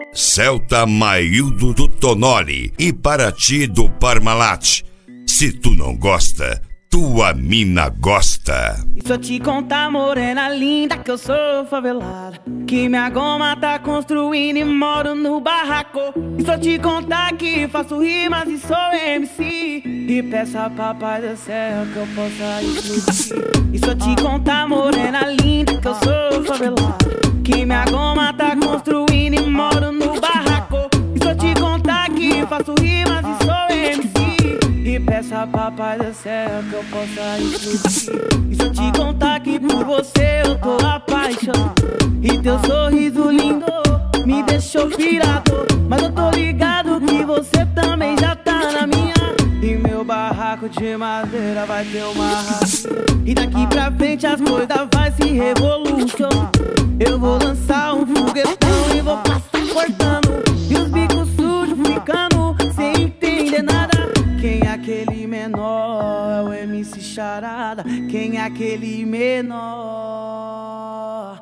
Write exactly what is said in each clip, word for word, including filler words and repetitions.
Celta Maildo do Tonoli e Paraty do Parmalat. Se tu não gosta, tua mina gosta. E se eu te contar, morena linda, que eu sou favelada, que minha goma tá construindo e moro no barraco. E se eu te contar que faço rimas e sou M C, e peço a papai do céu que eu possa explodir. E se eu te contar, morena linda, que eu sou favelada, que minha goma tá construindo e moro no barraco. E se eu te contar que faço rimas e sou M C, e peço a papai do céu que eu possa explodir. E se eu te contar que por você eu tô apaixonado, e teu sorriso lindo me deixou pirado, mas eu tô ligado que você também já tá na minha. E meu barraco de madeira vai ter uma raça, e daqui pra frente as coisas vai se revolucionar. Eu vou lançar um foguetão e vou passar cortando, e os bicos sujos ficando sem entender nada. Quem é aquele menor? É o M C Charada. Quem é aquele menor?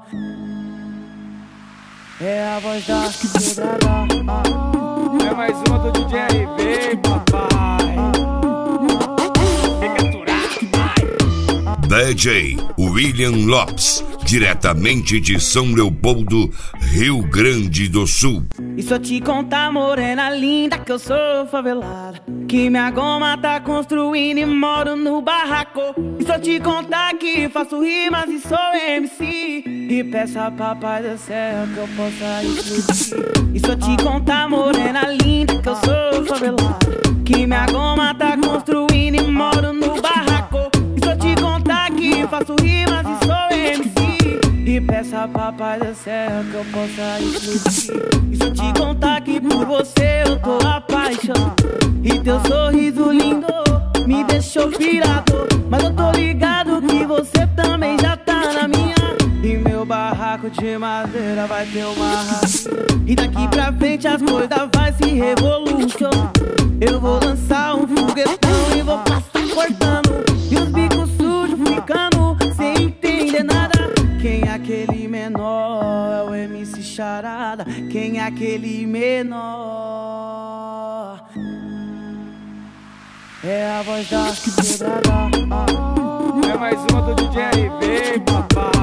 É a voz da quebrada. É mais uma do D J R B, papai. D J William Lopes, diretamente de São Leopoldo, Rio Grande do Sul. E se eu te contar, morena linda, que eu sou favelada, que minha goma tá construindo e moro no barraco. E se eu te contar que faço rimas e sou M C, e peço a papai do céu que eu possa explodir. E se eu te contar, morena linda, que eu sou favelada, que minha goma tá construindo e moro no barraco. E se eu te contar que faço rimas e sou M C, e peço a papai do céu que eu possa explodir. E se eu te contar que por você eu tô apaixonado, e teu sorriso lindo me deixou pirado, mas eu tô ligado que você também já tá na minha. E meu barraco de madeira vai ter uma raça, e daqui pra frente as coisas vai se revolucionar. Eu vou lançar um foguetão e vou passar cortando, e os bicos sujos ficando sem entender nada. Quem é aquele menor? É o M C Charada. Quem é aquele menor? É a voz da quebrada. É mais uma do D J R B, papai.